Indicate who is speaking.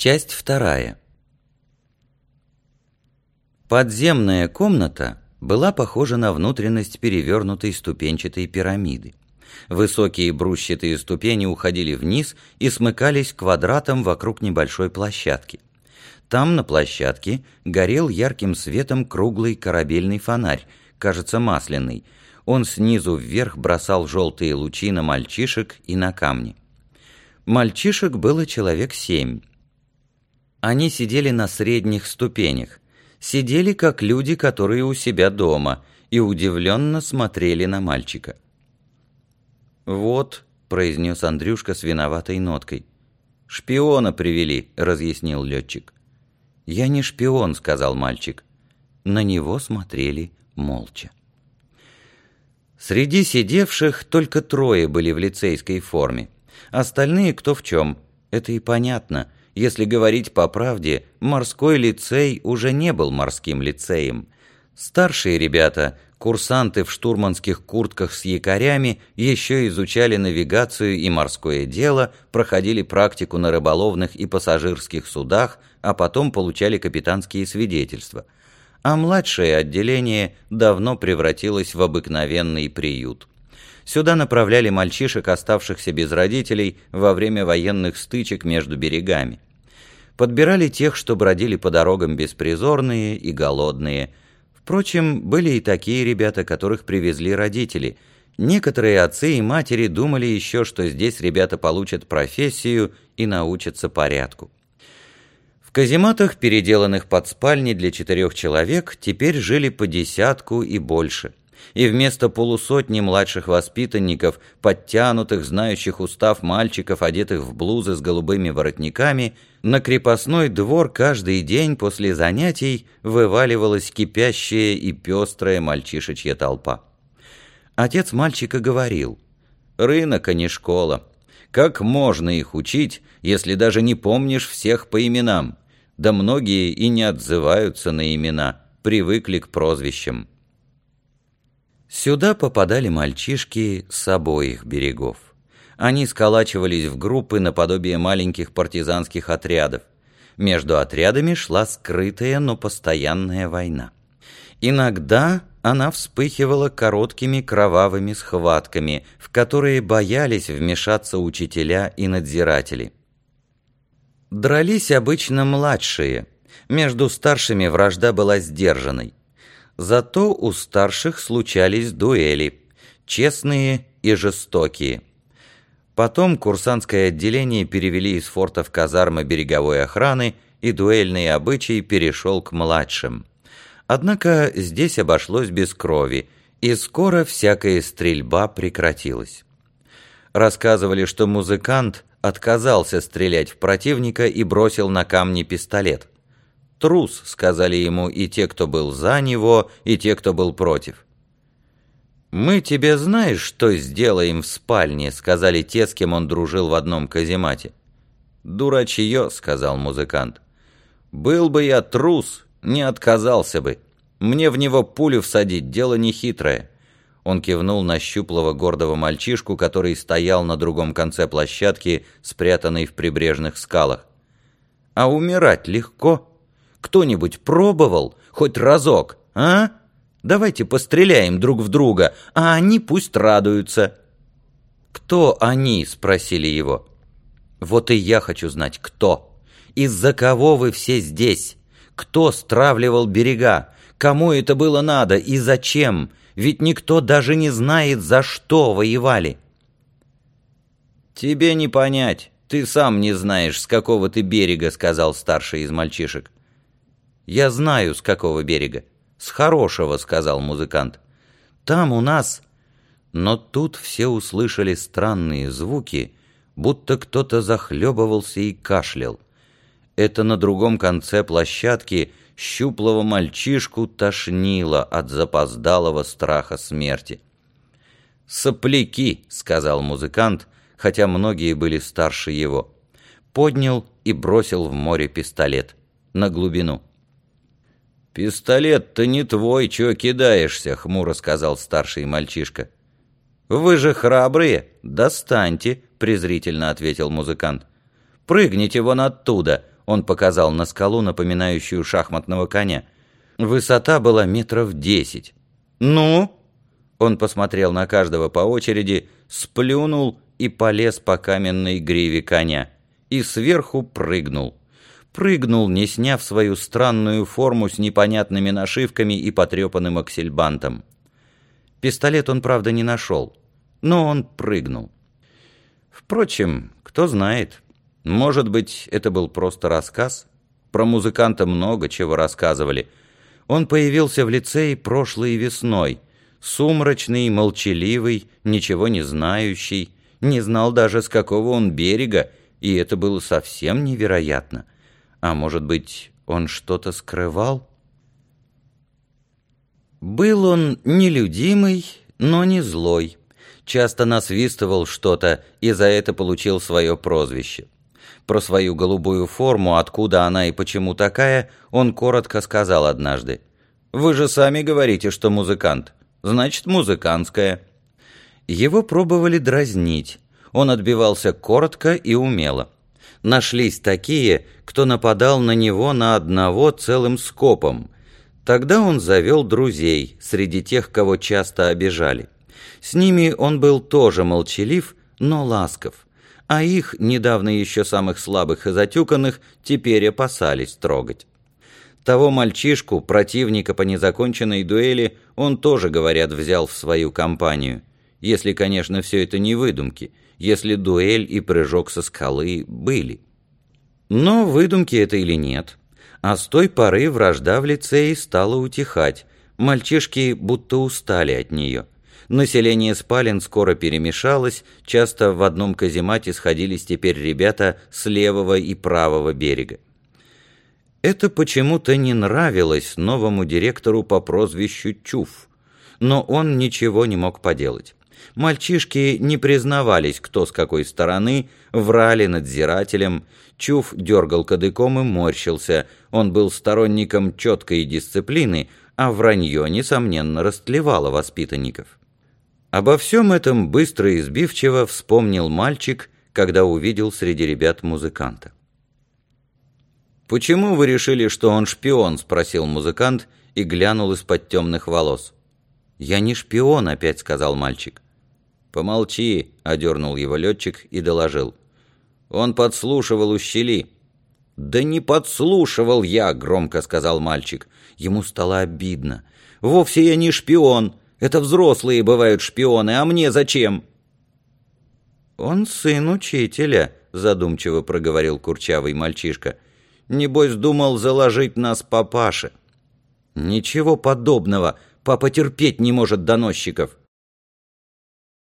Speaker 1: Часть вторая. Подземная комната была похожа на внутренность перевернутой ступенчатой пирамиды. Высокие брусчатые ступени уходили вниз и смыкались квадратом вокруг небольшой площадки. Там, на площадке, горел ярким светом круглый корабельный фонарь, кажется, масляный. Он снизу вверх бросал желтые лучи на мальчишек и на камни. Мальчишек было человек 7. Они сидели на средних ступенях, сидели как люди, которые у себя дома, и удивленно смотрели на мальчика. «Вот», — произнес Андрюшка с виноватой ноткой. «Шпиона привели», — разъяснил летчик. «Я не шпион», — сказал мальчик. На него смотрели молча. Среди сидевших только 3 были в лицейской форме. Остальные кто в чем. Это и понятно. Если говорить по правде, морской лицей уже не был морским лицеем. Старшие ребята, курсанты в штурманских куртках с якорями, еще изучали навигацию и морское дело, проходили практику на рыболовных и пассажирских судах, а потом получали капитанские свидетельства. А младшее отделение давно превратилось в обыкновенный приют. Сюда направляли мальчишек, оставшихся без родителей, во время военных стычек между берегами. Подбирали тех, что бродили по дорогам беспризорные и голодные. Впрочем, были и такие ребята, которых привезли родители. Некоторые отцы и матери думали еще, что здесь ребята получат профессию и научатся порядку. В казематах, переделанных под спальни для 4 человек, теперь жили по 10 и больше. И вместо полусотни младших воспитанников, подтянутых, знающих устав мальчиков, одетых в блузы с голубыми воротниками, на крепостной двор каждый день после занятий вываливалась кипящая и пестрая мальчишечья толпа. Отец мальчика говорил: «Рынок, а не школа. Как можно их учить, если даже не помнишь всех по именам? Да многие и не отзываются на имена, привыкли к прозвищам». Сюда попадали мальчишки с обоих берегов. Они сколачивались в группы наподобие маленьких партизанских отрядов. Между отрядами шла скрытая, но постоянная война. Иногда она вспыхивала короткими кровавыми схватками, в которые боялись вмешаться учителя и надзиратели. Дрались обычно младшие. Между старшими вражда была сдержанной. Зато у старших случались дуэли, честные и жестокие. Потом курсантское отделение перевели из форта в казармы береговой охраны, и дуэльный обычай перешел к младшим. Однако здесь обошлось без крови, и скоро всякая стрельба прекратилась. Рассказывали, что музыкант отказался стрелять в противника и бросил на камни пистолет. «Трус», — сказали ему и те, кто был за него, и те, кто был против. «Мы тебе знаешь, что сделаем в спальне», — сказали те, с кем он дружил в одном каземате. «Дурачье», — сказал музыкант. «Был бы я трус, не отказался бы. Мне в него пулю всадить — дело нехитрое». Он кивнул на щуплого гордого мальчишку, который стоял на другом конце площадки, спрятанной в прибрежных скалах. «А умирать легко. Кто-нибудь пробовал? Хоть разок, а? Давайте постреляем друг в друга, а они пусть радуются». «Кто они?» — спросили его. «Вот и я хочу знать, кто. Из-за кого вы все здесь? Кто стравливал берега? Кому это было надо и зачем? Ведь никто даже не знает, за что воевали». «Тебе не понять. Ты сам не знаешь, с какого ты берега», — сказал старший из мальчишек. «Я знаю, с какого берега. С хорошего», — сказал музыкант. «Там у нас...» Но тут все услышали странные звуки, будто кто-то захлебывался и кашлял. Это на другом конце площадки щуплого мальчишку тошнило от запоздалого страха смерти. «Сопляки», — сказал музыкант, хотя многие были старше его. Поднял и бросил в море пистолет. На глубину. «Пистолет-то не твой, чего кидаешься?» — хмуро сказал старший мальчишка. «Вы же храбрые, достаньте», — презрительно ответил музыкант. «Прыгните вон оттуда, Он показал на скалу, напоминающую шахматного коня. Высота была 10 метров. «Ну?» Он посмотрел на каждого по очереди, сплюнул и полез по каменной гриве коня. И сверху прыгнул. Прыгнул, не сняв свою странную форму с непонятными нашивками и потрепанным аксельбантом. Пистолет он, правда, не нашел, но он прыгнул. Впрочем, кто знает, может быть, это был просто рассказ. Про музыканта много чего рассказывали. Он появился в лицее прошлой весной, сумрачный, молчаливый, ничего не знающий, не знал даже, с какого он берега, и это было совсем невероятно. А может быть, он что-то скрывал? Был он нелюдимый, но не злой. Часто насвистывал что-то и за это получил свое прозвище. Про свою голубую форму, откуда она и почему такая, он коротко сказал однажды: «Вы же сами говорите, что музыкант. Значит, музыкантская». Его пробовали дразнить. Он отбивался коротко и умело. Нашлись такие, кто нападал на него на одного целым скопом. Тогда он завел друзей среди тех, кого часто обижали. С ними он был тоже молчалив, но ласков, а их, недавно еще самых слабых и затюканных, теперь опасались трогать. Того мальчишку, противника по незаконченной дуэли, он тоже, говорят, взял в свою компанию. Если, конечно, все это не выдумки, если дуэль и прыжок со скалы были. Но выдумки это или нет, а с той поры вражда в лицее стала утихать, мальчишки будто устали от нее. Население спален скоро перемешалось, часто в одном каземате сходились теперь ребята с левого и правого берега. Это почему-то не нравилось новому директору по прозвищу Чуф, но он ничего не мог поделать. Мальчишки не признавались, кто с какой стороны, врали надзирателям. Чуф дергал кадыком и морщился. Он был сторонником четкой дисциплины, а вранье, несомненно, растлевало воспитанников. Обо всем этом быстро и сбивчиво вспомнил мальчик, когда увидел среди ребят музыканта. «Почему вы решили, что он шпион?» — спросил музыкант и глянул из-под темных волос. «Я не шпион», — опять сказал мальчик. «Помолчи», — одернул его летчик и доложил. «Он подслушивал у щели». «Да не подслушивал я», — громко сказал мальчик. Ему стало обидно. «Вовсе я не шпион. Это взрослые бывают шпионы, а мне зачем?» «Он сын учителя», — задумчиво проговорил курчавый мальчишка. «Небось, думал заложить нас папаше». «Ничего подобного. Папа терпеть не может доносчиков».